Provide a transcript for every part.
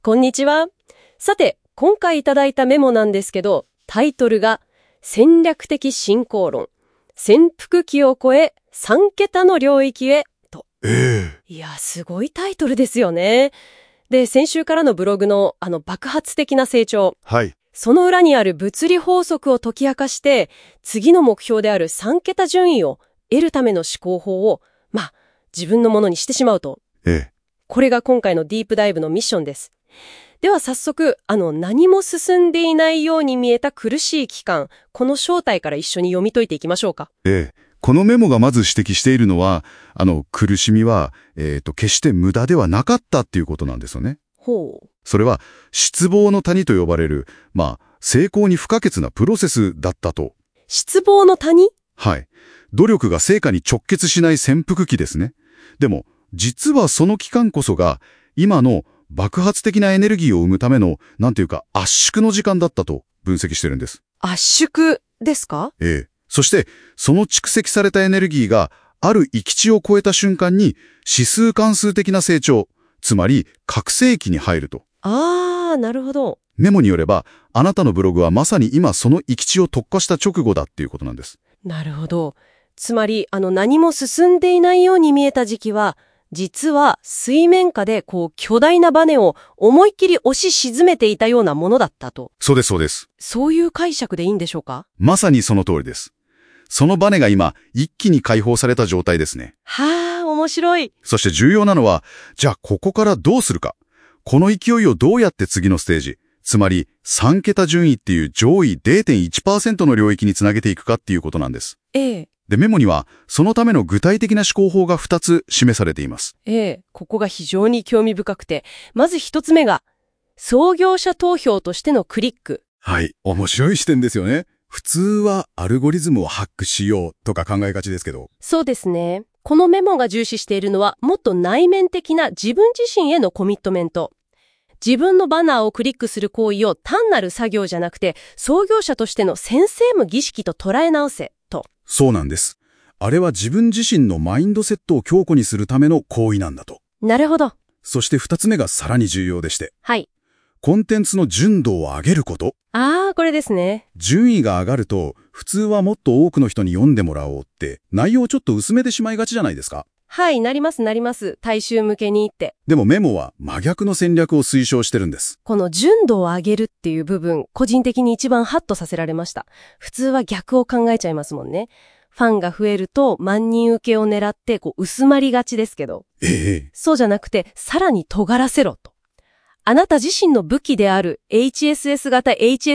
こんにちは。さて、今回いただいたメモなんですけど、タイトルが戦略的進行論。潜伏期を超え3桁の領域へと。いや、すごいタイトルですよね。で、先週からのブログの爆発的な成長。 はい。 その裏にある物理法則を解き明かして、次の目標である3桁順位を得るための思考法を、自分のものにしてしまうと。これが今回のディープダイブのミッションです。では早速、何も進んでいないように見えた苦しい期間、この正体から一緒に読み解いていきましょうか。 このメモがまず指摘しているのは、苦しみは、決して無駄ではなかったっていうことなんですよね。 ほう。 それは、失望の谷と呼ばれる、成功に不可欠なプロセスだったと。 失望の谷？ はい。努力が成果に直結しない潜伏期ですね。でも、実はその期間こそが、今の爆発的なエネルギーを生むための、圧縮の時間だったと分析してるんです。 圧縮ですか？ そして、その蓄積されたエネルギーが、ある域値を超えた瞬間に、指数関数的な成長、つまり、覚醒期に入ると。 なるほど。 メモによれば、あなたのブログはまさに今その域値を突破した直後だっていうことなんです。 なるほど。つまり、何も進んでいないように見えた時期は、実は水面下で巨大なバネを思いっきり押し沈めていたようなものだったと。 そうです、そうです。 そういう解釈でいいんでしょうか？ まさにその通りです。そのバネが今、一気に解放された状態ですね。 面白い。 そして重要なのは、じゃあここからどうするか。この勢いをどうやって次のステージ、つまり3桁順位っていう上位 0.1% の領域につなげていくかっていうことなんです。で、メモには、そのための具体的な思考法が2つ示されています。 ここが非常に興味深くて、まず1つ目が、創業者投票としてのクリック。 はい、面白い視点ですよね。普通はアルゴリズムをハックしようとか考えがちですけど。 そうですね。このメモが重視しているのは、もっと内面的な自分自身へのコミットメント。自分のバナーをクリックする行為を単なる作業じゃなくて、創業者としての宣誓無儀式と捉え直せ、と。 そうなんです。あれは自分自身のマインドセットを強固にするための行為なんだと。 なるほど。 そして2つ目がさらに重要でして。 はい。 コンテンツの純度を上げること。 これですね。 順位が上がると、普通はもっと多くの人に読んでもらおうって、内容をちょっと薄めてしまいがちじゃないですか。 はい、なります。大衆向けにって。 でもメモは真逆の戦略を推奨してるんです。 この純度を上げるっていう部分、個人的に一番ハッとさせられました。普通は逆を考えちゃいますもんね。ファンが増えると万人受けを狙って薄まりがちですけど。そうじゃなくて、さらに尖らせろと。あなた自身の武器である HSS 型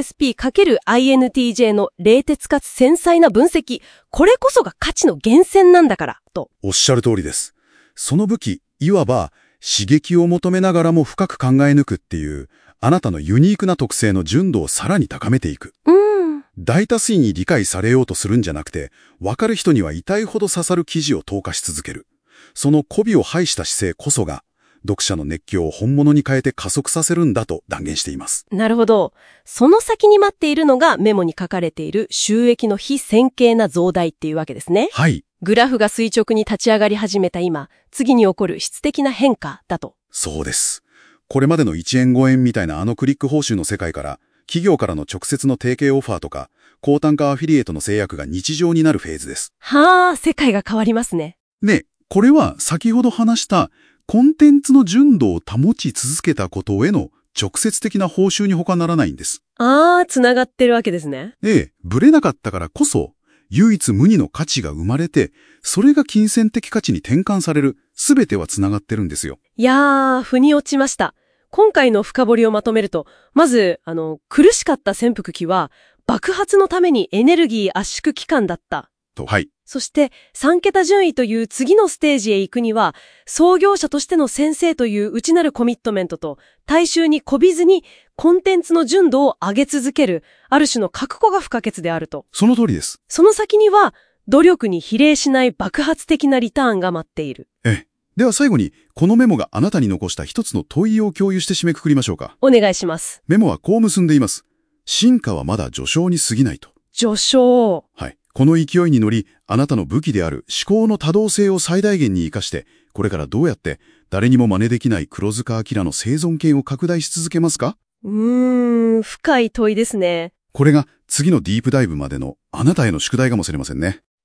HSP×INTJ の冷徹かつ繊細な分析、これこそが価値の源泉なんだから、と。 おっしゃる通りです。その武器、いわば刺激を求めながらも深く考え抜くっていう、あなたのユニークな特性の純度をさらに高めていく。大多数に理解されようとするんじゃなくて、わかる人には痛いほど刺さる記事を投下し続ける。その媚びを排した姿勢こそが、読者の熱狂を本物に変えて加速させるんだと断言しています。 なるほど。その先に待っているのがメモに書かれている収益の非線形な増大っていうわけですね。 はい。 グラフが垂直に立ち上がり始めた今、次に起こる質的な変化だと。 そうです。これまでの1円5円みたいなクリック報酬の世界から、企業からの直接の提携オファーとか、高単価アフィリエイトの制約が日常になるフェーズです。 世界が変わりますね。 これは先ほど話したコンテンツの純度を保ち続けたことへの直接的な報酬に他ならないんです。 つながってるわけですね。 ブレなかったからこそ、唯一無二の価値が生まれて、それが金銭的価値に転換される、すべてはつながってるんですよ。 腑に落ちました。今回の深掘りをまとめると、まず、苦しかった潜伏期は、爆発のためにエネルギー圧縮期間だった。 はい。 そして、3桁順位という次のステージへ行くには、創業者としての先生という内なるコミットメントと、大衆に媚びずにコンテンツの純度を上げ続ける、ある種の覚悟が不可欠であると。 その通りです。 その先には、努力に比例しない爆発的なリターンが待っている。 では最後に、このメモがあなたに残した一つの問いを共有して締めくくりましょうか。 お願いします。 メモはこう結んでいます。進化はまだ序章に過ぎないと。 序章。 はい。この勢いに乗り、あなたの武器である思考の多動性を最大限に活かして、これからどうやって誰にも真似できない黒塚明の生存権を拡大し続けますか？ 深い問いですね。 これが次のディープダイブまでのあなたへの宿題かもしれませんね。